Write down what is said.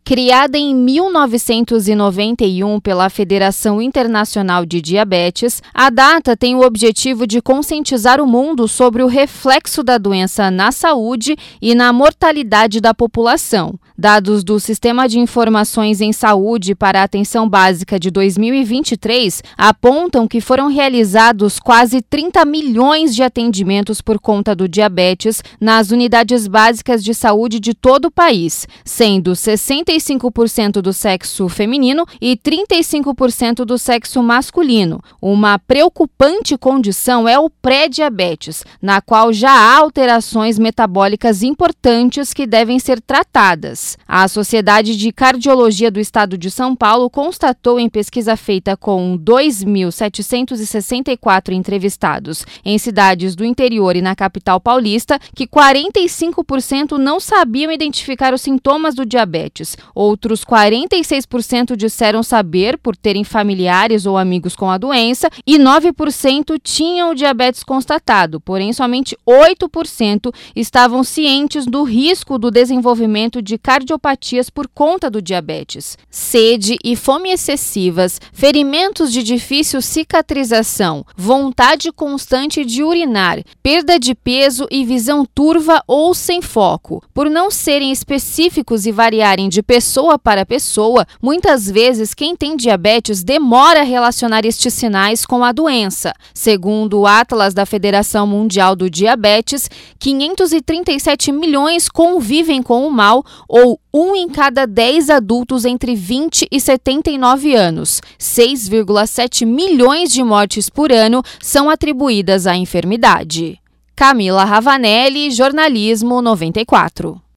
Criada em 1991 pela Federação Internacional de Diabetes, a data tem o objetivo de conscientizar o mundo sobre o reflexo da doença na saúde e na mortalidade da população. Dados do Sistema de Informações em Saúde para a Atenção Básica de 2023 apontam que foram realizados quase 30 milhões de atendimentos por conta do diabetes nas unidades básicas de saúde de todo o país, sendo 65% do sexo feminino e 35% do sexo masculino. Uma preocupante condição é o pré-diabetes, na qual já há alterações metabólicas importantes que devem ser tratadas. A Sociedade de Cardiologia do Estado de São Paulo constatou em pesquisa feita com 2.764 entrevistados em cidades do interior e na capital paulista que 45% não sabiam identificar os sintomas do diabetes. Outros 46% disseram saber por terem familiares ou amigos com a doença e 9% tinham o diabetes constatado, porém somente 8% estavam cientes do risco do desenvolvimento de cardiopatias por conta do diabetes. Sede e fome excessivas, ferimentos de difícil cicatrização, vontade constante de urinar, perda de peso e visão turva ou sem foco. Por não serem específicos e variarem de pessoa para pessoa, muitas vezes quem tem diabetes demora a relacionar estes sinais com a doença. Segundo o Atlas da Federação Mundial do Diabetes, 537 milhões convivem com o mal, ou 1 em cada 10 adultos entre 20 e 79 anos. 6,7 milhões de mortes por ano são atribuídas à enfermidade. Camila Ravanelli, Jornalismo 94.